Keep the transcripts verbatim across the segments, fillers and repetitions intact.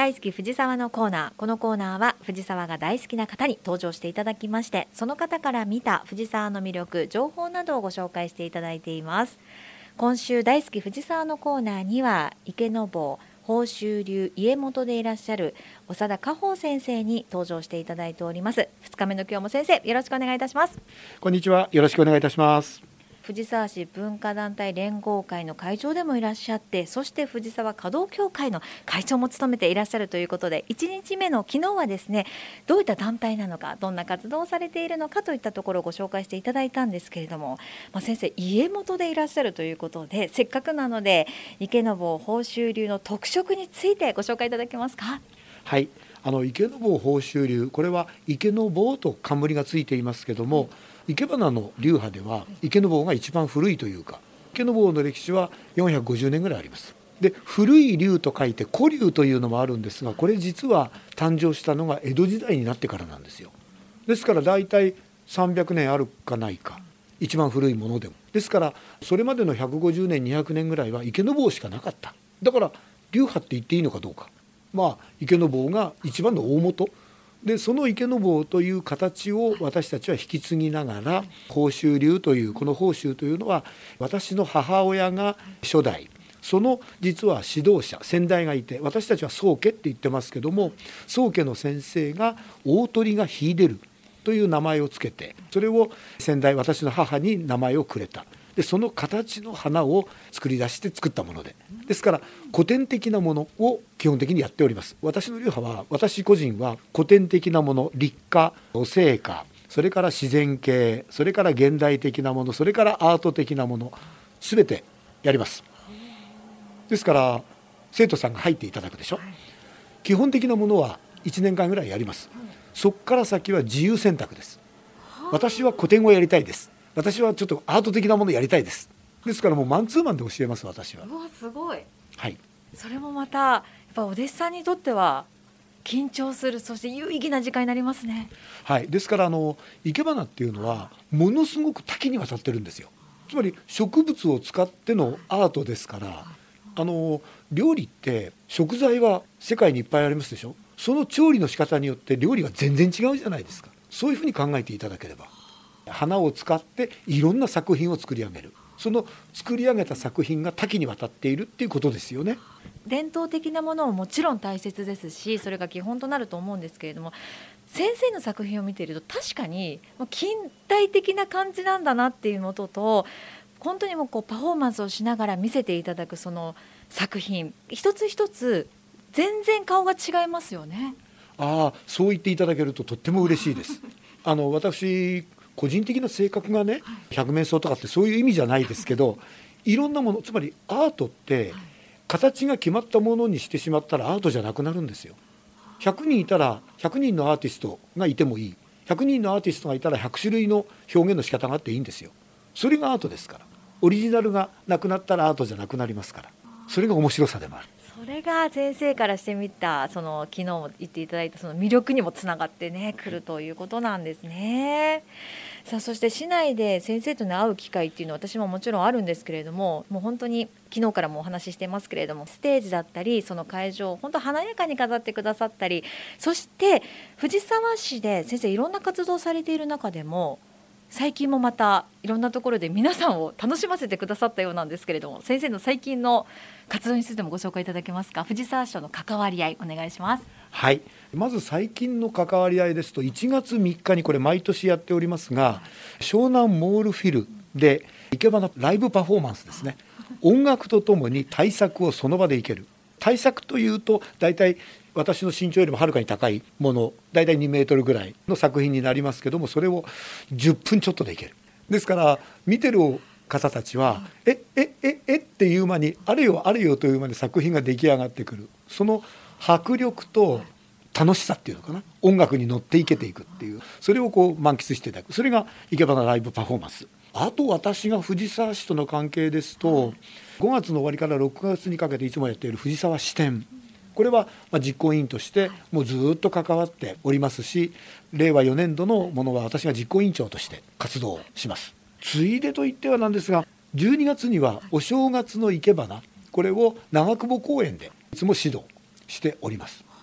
大好き藤沢のコーナー。このコーナーは藤沢が大好きな方に登場していただきまして、その方から見た藤沢の魅力、情報などをご紹介していただいています。今週大好き藤沢のコーナーには、池坊宝州流家元でいらっしゃる長田果報先生に登場していただいております。ふつかめの今日も先生、よろしくお願いいたします。 こんにちは、よろしくお願いいたします。 藤沢市文化団体連合会の会長でもいらっしゃって、そして藤沢華道協会の会長も務めていらっしゃるということで、いちにちめの昨日はですね、どういった団体なのか、どんな活動をされているのかといったところをご紹介していただいたんですけれども、まあ、先生家元でいらっしゃるということで、せっかくなので池坊宝州流の特色についてご紹介いただけますか。 はい、あの池坊宝州流、これは池坊と冠がついていますけども、生け花の流派では池坊が一番古いというか、池坊の歴史はよんひゃくごじゅうねんぐらいあります。で、古い流と書いて古流というのもあるんですが、これ実は誕生したのが江戸時代になってからなんですよ。ですからだいたいさんびゃくねんあるかないか、一番古いものでも。ですからそれまでのひゃくごじゅうねんにひゃくねんぐらいは池坊しかなかった。だから流派って言っていいのかどうか、まあ池坊が一番の大元で、その池坊という形を私たちは引き継ぎながら、宝州流という、この宝州というのは私の母親が初代、その実は指導者先代がいて、私たちは宗家って言ってますけども、宗家の先生が大鳥が秀でるという名前をつけて、それを先代、私の母に名前をくれた。で、その形の花を作り出して作ったもので、ですから古典的なものを基本的にやっております。私の流派は、私個人は古典的なもの、立花、お生花、それから自然系、それから現代的なもの、それからアート的なもの、すべてやります。ですから生徒さんが入っていただくでしょ。基本的なものはいちねんかんぐらいやります。そこから先は自由選択です。私は古典をやりたいです。私はちょっとアート的なものやりたいです。ですからもうマンツーマンで教えます、私は。 うわ、すごい。 はい。 それもまたやっぱお弟子さんにとっては緊張する、そして有意義な時間になりますね。 はい。ですからあの生け花っていうのはものすごく多岐にわたってるんですよ。つまり植物を使ってのアートですから、あの料理って食材は世界にいっぱいありますでしょ。その調理の仕方によって料理は全然違うじゃないですか。そういうふうに考えていただければ、花を使っていろんな作品を作り上げる、その作り上げた作品が多岐にわたっているっていうことですよね。 伝統的なものももちろん大切ですし、それが基本となると思うんですけれども、先生の作品を見ていると確かに近代的な感じなんだなっていうことと、本当にもうこうパフォーマンスをしながら見せていただくその作品一つ一つ全然顔が違いますよね。 ああ、そう言っていただけるととっても嬉しいです。あの私個人的な性格がね、百面相とかってそういう意味じゃないですけど、いろんなもの、つまりアートって形が決まったものにしてしまったらアートじゃなくなるんですよ。ひゃくにんいたらひゃくにんのアーティストがいてもいい、ひゃくにんのアーティストがいたらひゃくしゅるいの表現の仕方があっていいんですよ。それがアートですから。オリジナルがなくなったらアートじゃなくなりますから、それが面白さでもある。 それが先生からしてみた、その昨日も言っていただいたその魅力にもつながってねくるということなんですね。さあ、そして市内で先生と、ね、会う機会っていうのは私ももちろんあるんですけれども、もう本当に昨日からもお話ししてますけれども、ステージだったりその会場を本当華やかに飾ってくださったり、そして藤沢市で先生いろんな活動をされている中でも、最近もまたいろんなところで皆さんを楽しませてくださったようなんですけれども、先生の最近の活動についてもご紹介いただけますか。藤沢市との関わり合いお願いします。 はい、まず最近の関わり合いですと、いちがつみっかにこれ毎年やっておりますが、湘南モールフィルで生け花ライブパフォーマンスですね。音楽とともに大作をその場で生ける。大作というとだいたい私の身長よりもはるかに高いもの、だいたいにメートルぐらいの作品になりますけども、それをじゅっぷんちょっとでいける。ですから見てる方たちはええええっていう間に、あれよあれよという間に作品が出来上がってくる。その迫力と楽しさっていうのかな、音楽に乗っていけていくっていう、それをこう満喫していただく、それが生け花ライブパフォーマンス。あと私が藤沢市との関係ですと、ごがつの終わりからろくがつにかけていつもやっている藤沢支店、これは実行委員としてもうずっと関わっておりますし、れいわよねんどのものは私が実行委員長として活動します。ついでと言ってはなんですが、じゅうにがつにはお正月の生け花、これを長久保公園でいつも指導しております。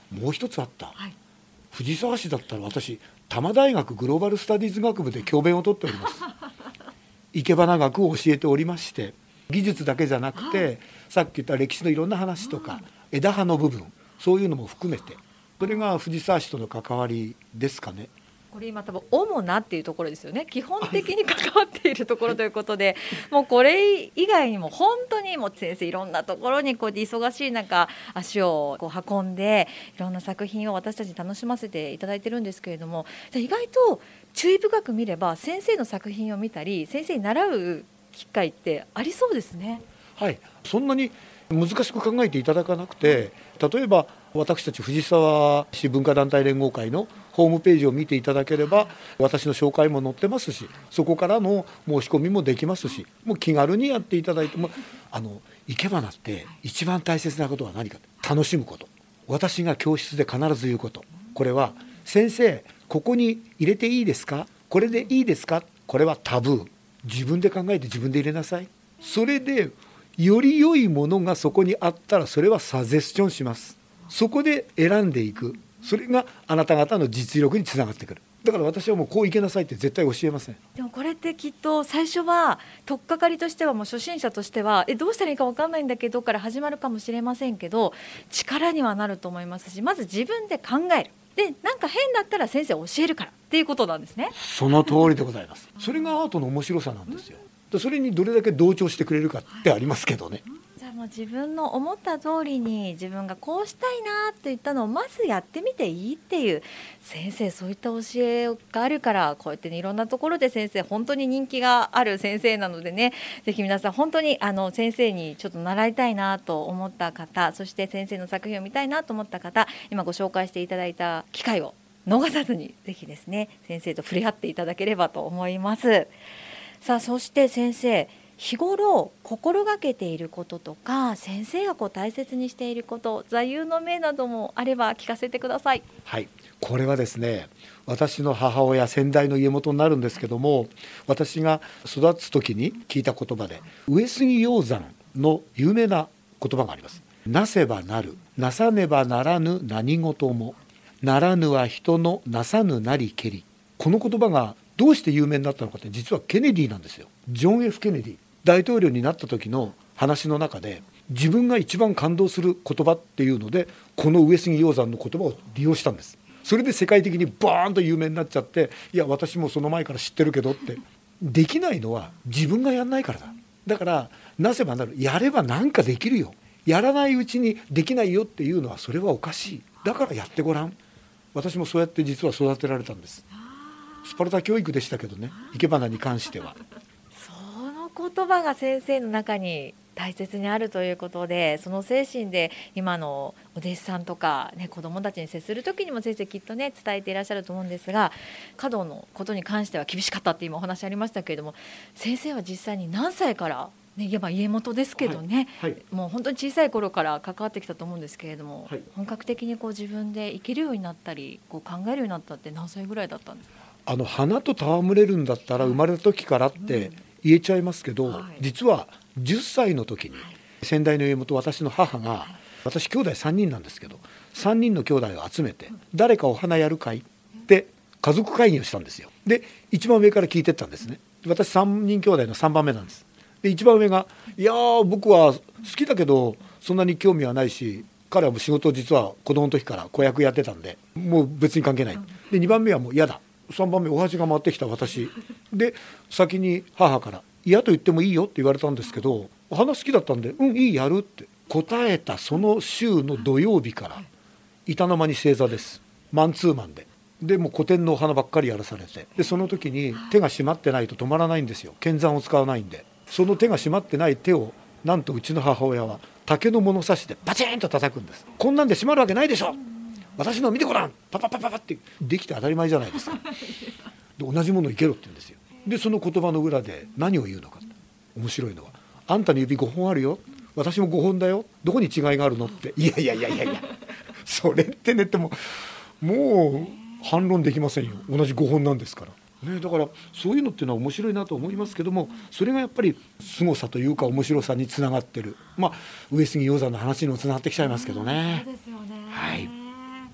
もう一つあった、 はい、 藤沢市だったら私多摩大学グローバルスタディーズ学部で教鞭をとっております生け花学を教えておりまして、技術だけじゃなくて、はい、さっき言った歴史のいろんな話とか、うん、枝葉の部分、そういうのも含めて、それが藤沢市との関わりですかね。 これ今多分主なっていうところですよね。基本的に関わっているところということでもうこれ以外にも本当にもう先生いろんなところにこうやって忙しい中足をこう運んでいろんな作品を私たちに楽しませていただいてるんですけれども、意外と注意深く見れば先生の作品を見たり先生に習う機会ってありそうですね。 はい、そんなに難しく考えていただかなくて、例えば私たち藤沢市文化団体連合会のホームページを見ていただければ私の紹介も載ってますし、そこからの申し込みもできますし、もう気軽にやっていただいても、あの生け花って一番大切なことは何か、楽しむこと。私が教室で必ず言うこと、これは先生ここに入れていいですか、これでいいですか、これはタブー、自分で考えて自分で入れなさい。それでより良いものがそこにあったらそれはサジェスチョンします。そこで選んでいく、それがあなた方の実力につながってくる。だから私はもうこういけなさいって絶対教えません。 でもこれってきっと最初は取っかかりとしてはもう初心者としてはえどうしたらいいか分かんないんだけどから始まるかもしれませんけど、力にはなると思いますし、まず自分で考える、でなんか変だったら先生教えるからっていうことなんですね。 その通りでございます。それがアートの面白さなんですよ。それにどれだけ同調してくれるかってありますけどね。 じゃあもう自分の思った通りに自分がこうしたいなって言ったのをまずやってみていいっていう、先生そういった教えがあるからこうやって、ね、いろんなところで先生本当に人気がある先生なのでね、ぜひ皆さん本当にあの先生にちょっと習いたいなと思った方、そして先生の作品を見たいなと思った方、今ご紹介していただいた機会を逃さずにぜひですね先生と触れ合っていただければと思います。さあそして先生、日頃心がけていることとか先生がこう大切にしていること、座右の銘などもあれば聞かせてください。 はい、これはですね、私の母親先代の家元になるんですけども、私が育つ時に聞いた言葉で上杉鷹山の有名な言葉があります。なせばなる、なさねばならぬ何事も、ならぬは人のなさぬなりけり。この言葉がどうして有名になったのかって、実はケネディなんですよ。ジョン・ F ・ケネディ大統領になった時の話の中で、自分が一番感動する言葉っていうのでこの上杉鷹山の言葉を利用したんです。それで世界的にバーンと有名になっちゃって、いや私もその前から知ってるけどって。できないのは自分がやんないからだ。だからなせばなる、やればなんかできるよ、やらないうちにできないよっていうのはそれはおかしい。だからやってごらん。私もそうやって実は育てられたんです。スパルタ教育でしたけどね、生け花に関しては。 その言葉が先生の中に大切にあるということで、その精神で今のお弟子さんとか、ね、子どもたちに接する時にも先生きっとね伝えていらっしゃると思うんですが、華道のことに関しては厳しかったって今お話ありましたけれども、先生は実際に何歳からね、言えば家元ですけどね、はいはい、もう本当に小さい頃から関わってきたと思うんですけれども、はい、本格的にこう自分で生きるようになったりこう考えるようになったって何歳ぐらいだったんですか？ あの花と戯れるんだったら生まれた時からって言えちゃいますけど、はい、実はじゅっさいの時に先代の家元、私の母が、はい、私兄弟さんにんなんですけどさんにんの兄弟を集めて、誰かお花やるかいって家族会議をしたんですよ。で一番上から聞いてったんですね。私さんにん兄弟のさんばんめなんです。で一番上が、いやー僕は好きだけどそんなに興味はないし、彼はもう仕事を実は子供の時から子役やってたんでもう別に関係ない。でにばんめはもう嫌だ、さんばんめお鉢が回ってきた私で、先に母から嫌と言ってもいいよって言われたんですけど、花好きだったんでうんいいやるって答えたその週の土曜日から板の間に正座です。マンツーマンででもう古典のお花ばっかりやらされて、でその時に手が締まってないと止まらないんですよ。剣山を使わないんで、その手が締まってない手をなんとうちの母親は竹の物差しでバチンと叩くんです。こんなんで締まるわけないでしょ、私の見てごらん、パパパパパってできて当たり前じゃないですか。で同じものいけろって言うんですよ。でその言葉の裏で何を言うのか、面白いのは、あんたの指ごほんあるよ、私もごほんだよ、どこに違いがあるのって、いやいやいやいやいやそれってねってももう反論できませんよ、同じごほんなんですからね。だからそういうのっていうのは面白いなと思いますけども、それがやっぱり凄さというか面白さにつながってる。まあ上杉鷹山の話にもつながってきちゃいますけどね。 そうですよね。 はい。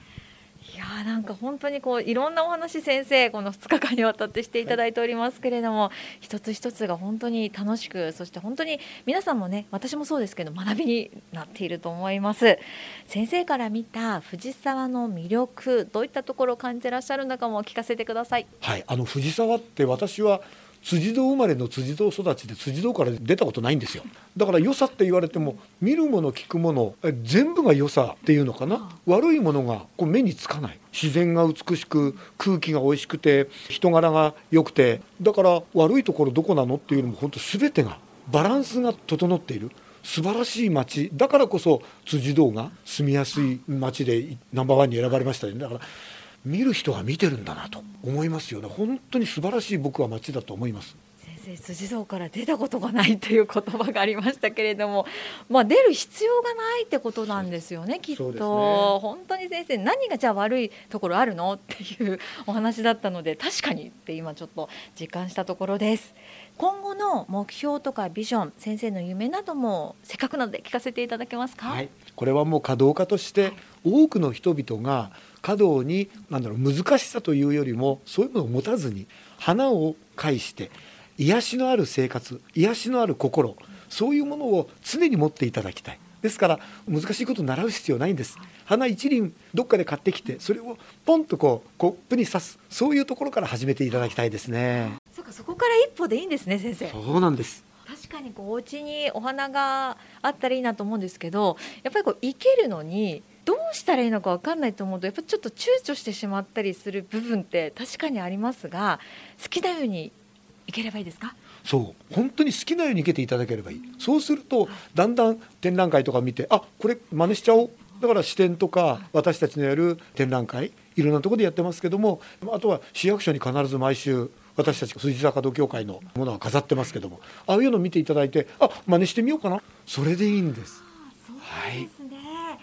なんか本当にこういろんなお話先生このふつかかんにわたってしていただいておりますけれども、はい、一つ一つが本当に楽しく、そして本当に皆さんもね、私もそうですけど学びになっていると思います。先生から見た藤沢の魅力、どういったところを感じてらっしゃるのかも聞かせてください。 はい、あの藤沢って私は辻堂生まれの辻堂育ちで辻堂から出たことないんですよ。だから良さって言われても見るもの聞くもの全部が良さっていうのかな。悪いものがこう目につかない。自然が美しく空気が美味しくて人柄が良くて、だから悪いところどこなのっていうのも本当全てがバランスが整っている素晴らしい街だからこそ辻堂が住みやすい街でナンバーワンに選ばれましたよね。だから見る人が見てるんだなと思いますよね。本当に素晴らしい僕は街だと思います。 先生、辻堂から出たことがないという言葉がありましたけれども、まあ、出る必要がないってことなんですよね、きっと。そうですね、本当に先生、何がじゃあ悪いところあるのっていうお話だったので、確かにって今ちょっと実感したところです。今後の目標とかビジョン、先生の夢などもせっかくなので聞かせていただけますか。 はい、これはもう華道家として多くの人々が華道に何だろう難しさというよりもそういうものを持たずに花を介して癒しのある生活、癒しのある心、そういうものを常に持っていただきたい。ですから難しいことを習う必要ないんです。花一輪どっかで買ってきてそれをポンとこうコップに刺す、そういうところから始めていただきたいですね。 そうか、そこから一歩でいいんですね、先生。 そうなんです。 確かにこうお家にお花があったらいいなと思うんですけど、やっぱりこう生けるのにどうしたらいいのか分かんないと思うと、やっぱりちょっと躊躇してしまったりする部分って確かにありますが、好きなように生ければいいですか。 そう本当に好きなように生けていただければいい。そうするとだんだん展覧会とか見て、あ、これ真似しちゃおう。だから支店とか私たちのやる展覧会いろんなところでやってますけども、あとは市役所に必ず毎週私たち藤沢華道協会のものは飾ってますけども、ああいうのを見ていただいて、あ、真似してみようかな、それでいいんです。 そうですね、はい、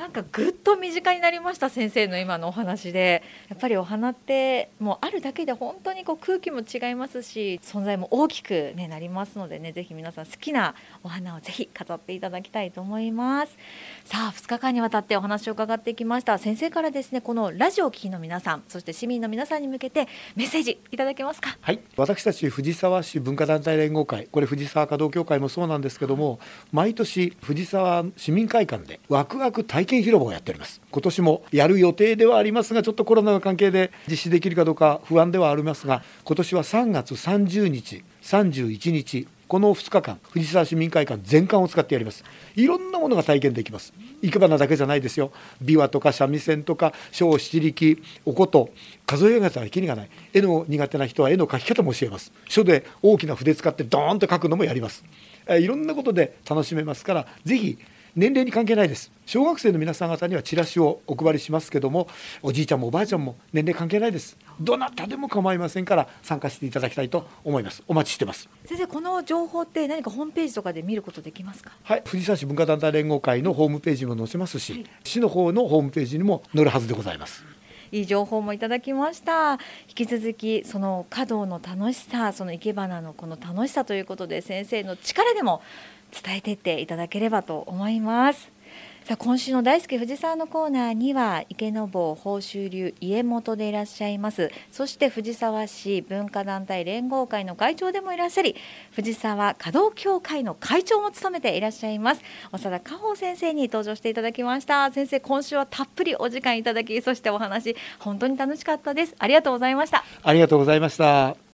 なんかぐっと身近になりました、先生の今のお話で。やっぱりお花ってもうあるだけで本当にこう空気も違いますし、存在も大きく、ね、なりますのでね、ぜひ皆さん好きなお花をぜひ飾っていただきたいと思います。さあふつかかんにわたってお話を伺ってきました。先生からですね、このラジオを聴きの皆さん、そして市民の皆さんに向けてメッセージいただけますか。 はい、私たち藤沢市文化団体連合会、これ藤沢華道協会もそうなんですけども、毎年藤沢市民会館でワクワク体験広場をやっております。今年もやる予定ではありますが、ちょっとコロナの関係で実施できるかどうか不安ではありますが、今年はさんがつさんじゅうにちさんじゅういちにちこのふつかかん藤沢市民会館全館を使ってやります。いろんなものが体験できます。生け花だけじゃないですよ。琵琶とか三味線とか小七力お琴、数え上げたらきりがない。絵の苦手な人は絵の描き方も教えます。書で大きな筆使ってドーンと描くのもやります。えいろんなことで楽しめますから、ぜひ年齢に関係ないです。小学生の皆さん方にはチラシをお配りしますけども、おじいちゃんもおばあちゃんも年齢関係ないです。どなたでも構いませんから参加していただきたいと思います。お待ちしてます。 先生、この情報って何かホームページとかで見ることできますか。 はい、藤沢市文化団体連合会のホームページにも載せますし、はい、市の方のホームページにも載るはずでございます。 いい情報もいただきました。引き続きその華道の楽しさ、その生け花のこの楽しさということで、先生の力でも伝えていっていただければと思います。さあ、今週の大好き藤沢のコーナーには池坊宝州流家元でいらっしゃいます、そして藤沢市文化団体連合会の会長でもいらっしゃり、藤沢華道協会の会長も務めていらっしゃいます長田果歩先生に登場していただきました。先生、今週はたっぷりお時間いただき、そしてお話本当に楽しかったです。ありがとうございました。 ありがとうございました。